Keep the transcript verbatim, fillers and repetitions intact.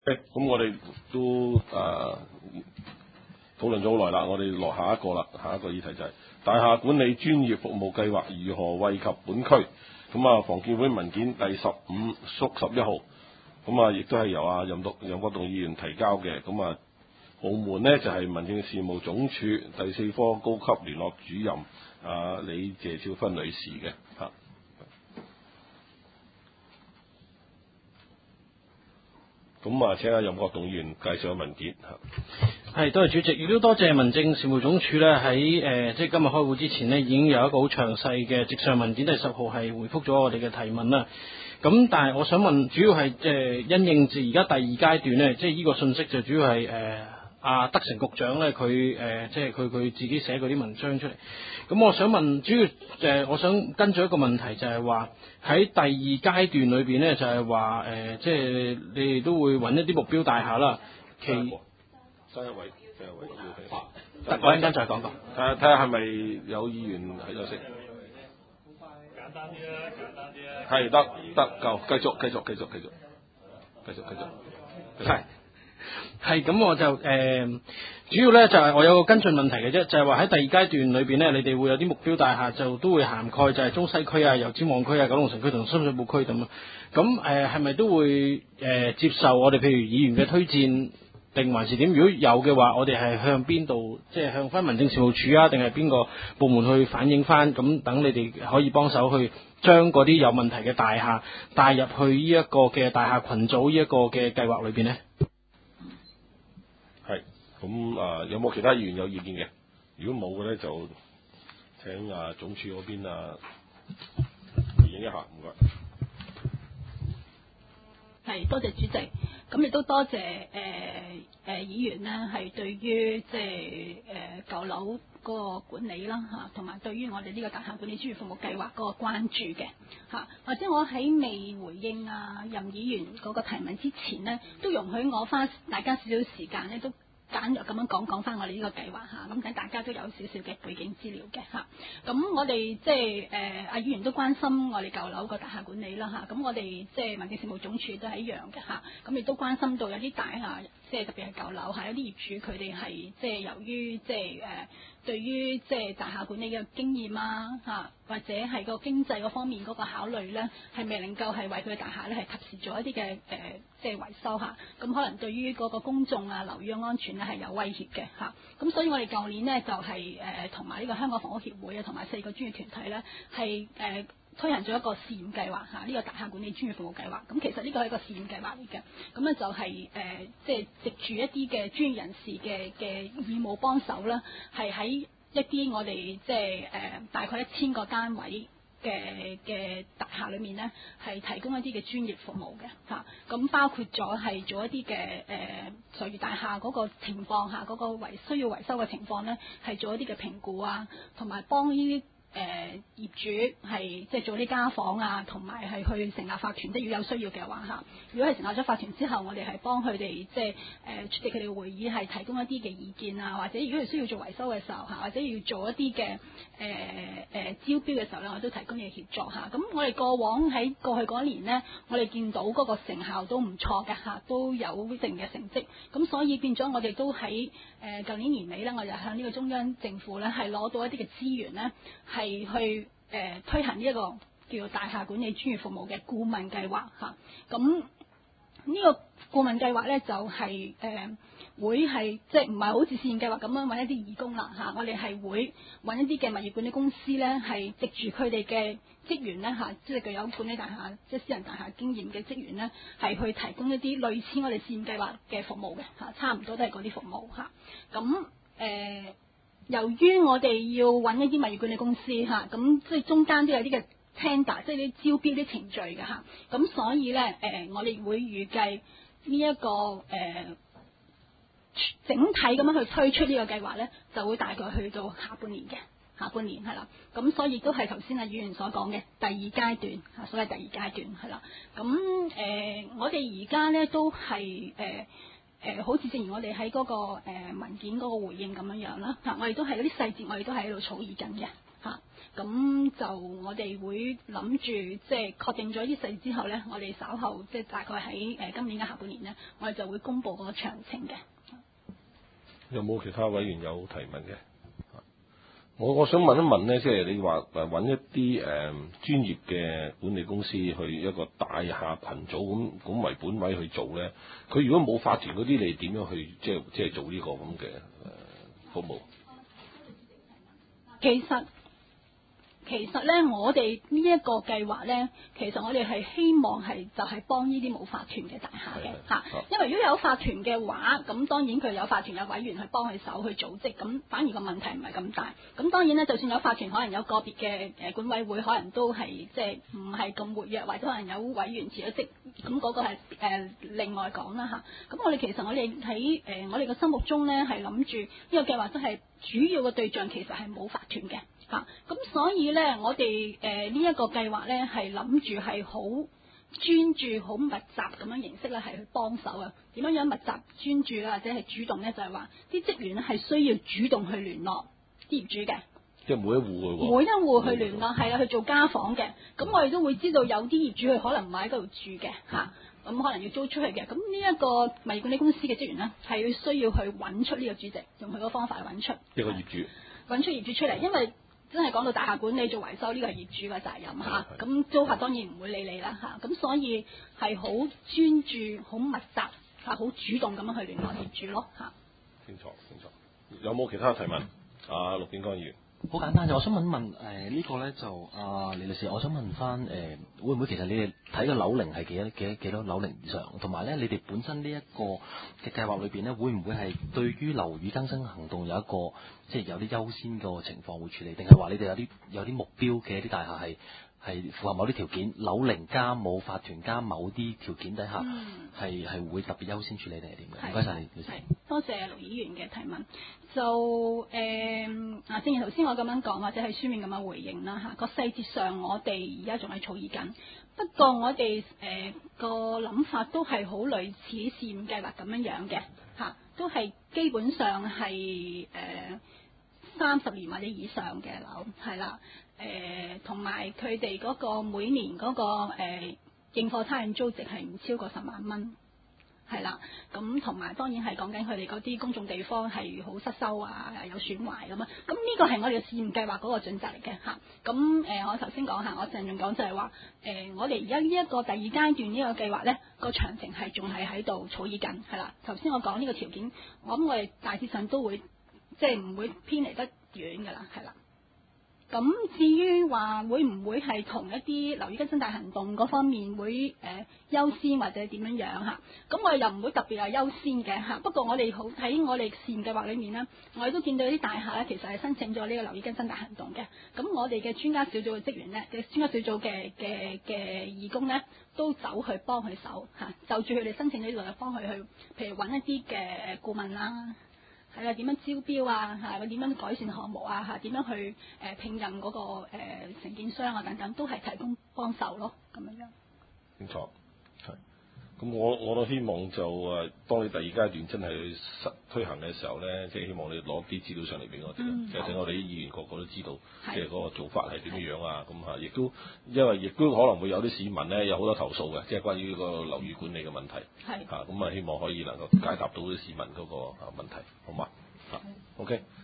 咁我哋都誒討論咗好耐啦，我哋落下一個啦，下一個議題就係、是、大廈管理專業服務計劃如何惠及本區。咁啊，房建會文件第十五縮十一號，咁啊，亦都係由啊任獨任國棟議員提交嘅。咁啊，部門呢就係、是、民政事務總署第四科高級聯絡主任啊李謝少芬女士嘅嚇。咁啊，請阿任國棟議員介紹下文件嚇。 係，多謝主席，亦都多謝民政事務總署咧喺誒即係今日開會之前呢，已經有一個好詳細嘅直上文件第十號係回覆咗我哋嘅提問啦。咁但係我想問，主要係即係因應住而家第二階段呢，即係呢個信息就主要係誒阿德成局長咧佢誒即係佢佢自己寫嗰啲文章出嚟。咁我想問，主要誒、呃、我想跟住一個問題就係話喺第二階段裏邊呢，就係話誒即係你哋都會揾一啲目標大廈啦。其新一位，新一位要得，我一陣間再講講。 睇下睇下係咪有議員喺度先。 簡單啲啦，簡單啲啦。 係得得夠，繼續繼續繼續繼續繼續繼續。係係咁，我就誒、呃、主要咧就係、是、我有個跟進問題嘅啫，就係話喺第二階段裏邊咧，你哋會有啲目標大廈就都會涵蓋，就係中西區啊、油尖旺區啊、九龍城區同深水埗區咁啊。咁誒係咪都會誒、呃、接受我哋譬如議員嘅推薦？定還是點？如果有嘅話，我哋係向邊度？即係向翻民政事務處啊，定係邊個部門去反映翻？咁等你哋可以幫手去將嗰啲有問題嘅大廈帶入去呢一個嘅大廈群組呢一個嘅計劃裏邊呢？ 係咁啊！有冇其他議員有意見嘅？如果冇嘅咧，就請啊總署嗰邊啊回應一下，唔該。 係，多謝主席。咁亦都多謝誒誒、呃呃、議員呢係對於即係誒舊樓嗰個管理啦嚇，同埋對於我哋呢個大廈管理專業服務計劃嗰個關注嘅嚇。或者我喺未回應啊任議員嗰個提問之前呢，都容許我花大家少少時間呢，都簡略咁樣講講翻我哋呢個計劃嚇，咁等大家都有少少嘅背景資料嘅嚇。咁我哋即係誒阿議員都關心我哋舊樓個大廈管理啦嚇，咁我哋即係民政事務總署都係一樣嘅嚇，咁亦都關心到有啲大廈，即係特別係舊樓係有啲業主佢哋係即係由於即係誒對於即係大廈管理嘅經驗啊嚇，或者係個經濟嗰方面嗰個考慮咧，係未能夠係為佢嘅大廈咧係及時做一啲嘅誒即係維修嚇，咁可能對於嗰個公眾啊樓宇嘅安全咧係有威脅嘅嚇，咁所以我哋舊年呢，就係誒同埋呢個香港房屋協會啊同埋四個專業團體咧係誒推行咗一個試驗計劃嚇，呢、這個大廈管理專業服務計劃。咁其實呢個係一個試驗計劃嚟嘅，咁咧就係、是、誒、呃、即係藉住一啲嘅專業人士嘅嘅義務幫手啦，係喺一啲我哋即係誒、呃、大概一千個單位嘅嘅大廈裏面呢，係提供一啲嘅專業服務嘅嚇，咁、啊、包括咗係做一啲嘅誒隨住大廈嗰個情況下嗰、那個維需要維修嘅情況呢，係做一啲嘅評估啊，同埋幫呢啲誒、呃、業主係即係做啲家訪啊，同埋係去成立法團，即係要有需要嘅話嚇。如果係成立咗法團之後，我哋係幫佢哋即係誒出席佢哋會議，係提供一啲嘅意見啊，或者如果係需要做維修嘅時候嚇，或者要做一啲嘅誒誒招標嘅時候咧，我都提供嘅協助嚇。咁我哋過往喺過去嗰一年呢，我哋見到嗰個成效都唔錯嘅嚇，都有一定嘅成績。咁所以變咗我哋都喺誒舊年年尾咧，我就向呢個中央政府咧係攞到一啲嘅資源咧，係去誒、呃、推行呢一個叫做大廈管理專業服務嘅顧問計劃嚇。咁、啊、呢個顧問計劃咧就係、是、誒、呃、會係即係唔係好似試驗計劃咁樣揾一啲義工啦嚇、啊，我哋係會揾一啲嘅物業管理公司咧，係藉住佢哋嘅職員咧嚇，即係具有管理大廈即係私人大廈經驗嘅職員咧，係去提供一啲類似我哋試驗計劃嘅服務嘅嚇、啊，差唔多都係嗰啲服務嚇。咁、啊、誒。呃由於我哋要揾一啲物業管理公司嚇，咁即係中間都有啲嘅 tender，即係啲招標啲程序嘅嚇，咁所以咧誒、呃，我哋會預計呢、這、一個誒、呃、整體咁樣去推出呢個計劃咧，就會大概去到下半年嘅下半年係啦，咁所以都係頭先阿議員所講嘅第二階段嚇，所謂第二階段係啦，咁誒、呃、我哋而家咧都係誒。呃誒、呃，好似正如我哋喺嗰個、呃、文件嗰個回應咁樣樣啦，嚇、啊，我哋都係嗰啲細節，我哋都係喺度草擬緊嘅， 嚇。咁就我哋會諗住即係確定咗呢事之後咧，我哋稍後即係大概喺誒今年嘅下半年咧，我哋就會公布嗰個詳情嘅。 有冇其他委員有提問嘅？我我想問一問咧，即係你話誒揾一啲誒、呃、專業嘅管理公司去一個大廈群組咁咁為本位去做咧，佢如果冇法團嗰啲，你點樣去即係即係做呢個咁嘅誒服務？ 其實其實咧，我哋呢一個計劃咧，其實我哋係希望係就係幫呢啲冇法團嘅大廈嘅嚇，因為如果有法團嘅話，咁當然佢有法團有委員去幫佢手去組織，咁反而個問題唔係咁大。咁當然咧，就算有法團，可能有個別嘅誒管委會，可能都係即係唔係咁活躍，或者可能有委員辭咗職，咁嗰個係誒、呃、另外講啦嚇。咁我哋其實我哋喺誒我哋嘅心目中咧，係諗住呢個計劃都係主要嘅對象，其實係冇法團嘅。嚇，咁、啊、所以咧，我哋誒呢一個計劃咧，係諗住係好專注、好密集咁樣形式咧，係去幫手啊。點樣樣密集專注啦，或者係主動咧，就係話啲職員咧係需要主動去聯絡啲業主嘅， 即係每一戶嘅喎。 每一戶去聯絡，係啦，去做家訪嘅。咁我哋都會知道有啲業主佢可能唔喺嗰度住嘅嚇，咁、啊、可能要租出去嘅。咁呢一個物業管理公司嘅職員咧，係要需要去揾出呢個主席，用佢個方法去揾出一個業主， 揾出業主出嚟，因為真係講到大廈管理做維修呢個係業主嘅責任嚇，咁租客當然唔會理你啦嚇，咁所以係好專注、好密集嚇、好主動咁樣去聯絡業主咯嚇。 清楚清楚。有冇其他提問？啊，陸炳江議員。 好簡單，就我想問問誒、呃這個、呢個咧就啊李女士，我想問翻誒、呃、會唔會其實你哋睇嘅樓齡係幾多幾多幾多樓齡以上，同埋咧你哋本身呢一個嘅計劃裏邊咧，會唔會係對於樓宇更新行動有一個即係有啲優先個情況會處理，定係話你哋有啲有啲目標嘅一啲大廈係係符合某啲條件，樓齡加冇法團加某啲條件底下係係、嗯、會特別優先處理定係點嘅？唔該晒你女士。 多謝陸議員嘅提問。就誒啊、呃，正如頭先我咁樣講，或者係書面咁樣回應啦嚇。個細節上我哋而家仲係草擬緊，不過我哋誒、呃、個諗法都係好類似試驗計劃咁樣樣嘅嚇，都係基本上係誒三十年或者以上嘅樓係啦，誒同埋佢哋嗰個每年嗰、嗰個誒應課差餉租值係唔超過十萬蚊。係啦，咁同埋當然係講緊佢哋嗰啲公眾地方係好失修啊，有損壞咁啊。咁呢個係我哋嘅試驗計劃嗰個準則嚟嘅嚇。咁誒、呃，我頭先講下，我鄭重講就係話誒，我哋而家呢一個第二階段呢個計劃咧，個詳情係仲係喺度草擬緊，係啦。頭先我講呢個條件，我諗我哋大致上都會即係唔會偏離得遠㗎啦，係啦。咁至於話會唔會係同一啲樓宇更新大行動嗰方面會誒、呃、優先或者點樣樣嚇？咁我哋又唔會特別係優先嘅嚇。不過我哋好喺我哋試驗計劃裏面呢，我哋都見到啲大廈咧，其實係申請咗呢個樓宇更新大行動嘅。咁我哋嘅專家小組嘅職員呢，嘅專家小組嘅嘅嘅義工呢，都走去幫佢手嚇，就住佢哋申請呢度就幫佢去，譬如揾一啲嘅顧問啦。係啦，點樣招標啊？嚇，點樣改善項目啊？嚇，點樣去誒、呃、聘任嗰、那個誒、呃、承建商啊？等等，都係提供幫手咯，咁樣樣。 清楚，係。咁我我都希望就誒，當你第二階段真係去實推行嘅時候咧，即係希望你攞啲資料上嚟俾我哋， 嗯、 即係等我哋啲議員個個都知道， 是即係嗰個做法係點樣樣啊？咁嚇，亦都因為亦都可能會有啲市民咧有好多投訴嘅，即係關於個樓宇管理嘅問題。係是。嚇，咁啊，希望可以能夠解答到啲市民嗰個啊問題，好嘛？嚇，OK。